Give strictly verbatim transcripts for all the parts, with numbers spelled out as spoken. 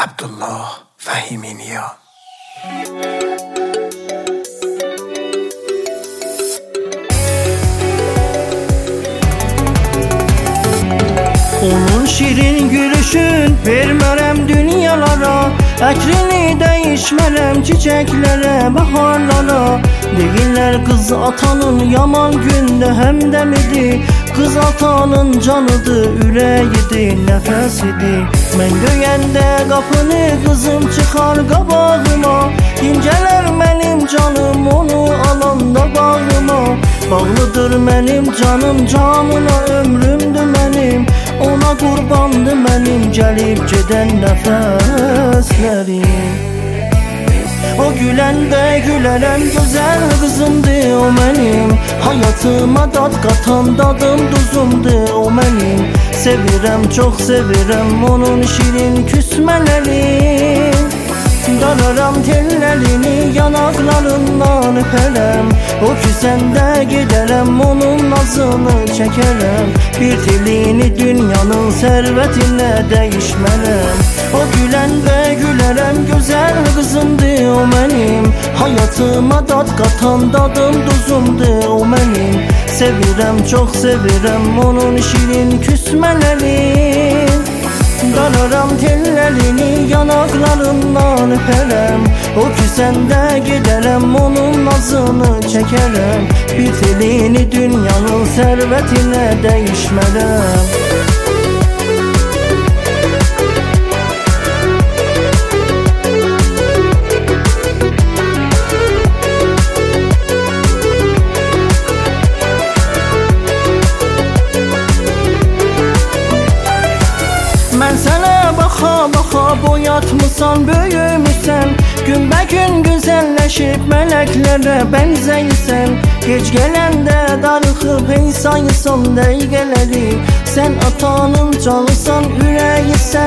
Abdullah Fahimi Niya. Onun şirin gülüşün vermərəm dünyalara, əkrini dəyişmərəm çiçəklere, baharlara. Deyirlər qız atanın yaman gündə həmdəmidir, qız atanın canıdır, ürəyidir, nəfəsidir. Mən döyəndə qapını qızım çıxar qabağıma, incələr mənim canım onu alanda bağıma. Bağlıdır mənim canım canına, ömrümdür mənim, ona qurbandı mənim gəlib gedən nəfəslərim. O güləndə gülərəm gözəl qızımdır o mənim, hayatıma dad qatan dadım duzumdur o mənim. Sevirəm, çox sevirəm onun şirin küsmələrini, dararam telləlini yanaqlarından öpərəm. O küsəndə gedərəm onun nazını çəkərəm, bir tilini dünyanın sərvətinə dəyişmərəm. O güləndə gülərəm gözəl qızımdır o mənim, hayatıma dad qatan dadım duzumdur o mənim. Sevirəm, çox sevirəm onun şirin küsmələrini, dararam telləlini yanaqlarından öpərəm. O küsəndə gedərəm onun nazını çəkərəm, bir tilini dünyanın sərvətinə dəyişmərəm. Mən sənə baxa-baxa boyatmısan, böyümüsən, günbə-gün gözəlləşib mələklərə bənzəyirsən. Gec gələndə darıxıb hey sayırsan dəqiqələri, sən atanın canısan, ürəyisən,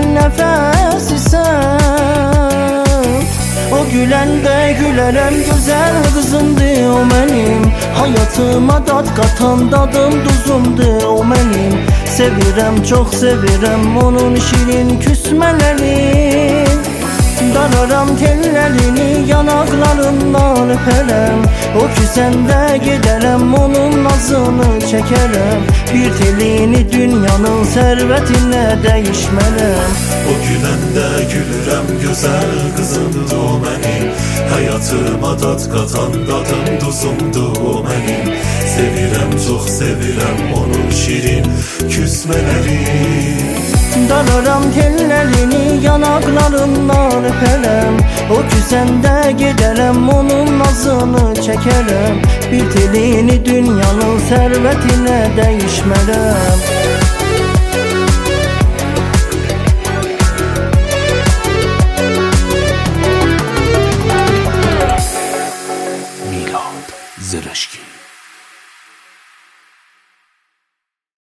nəfəsisən. O güləndə gülərəm gözəl qızımdır o mənim, hayatıma dad qatan dadım duzumdur o mənim. Sevirəm, çox sevirəm onun şirin küsmələrini, dararam telləlini yanaqlarından öpərəm. O küsəndə gedərəm onun nazını çəkərəm, bir tilini dünyanın sərvətinə dəyişmərəm. O güləndə gülürəm gözəl qızımdır o mənim, hayatıma dad qatan dadım duzumdur o mənim. Sevirəm, çox sevirəm onun şirin küsmələrini, dararam telləlini yanaqlarından öpərəm. O küsəndə gedərəm onun nazını çəkərəm, bir tilini dünyanın sərvətinə dəyişmərəm.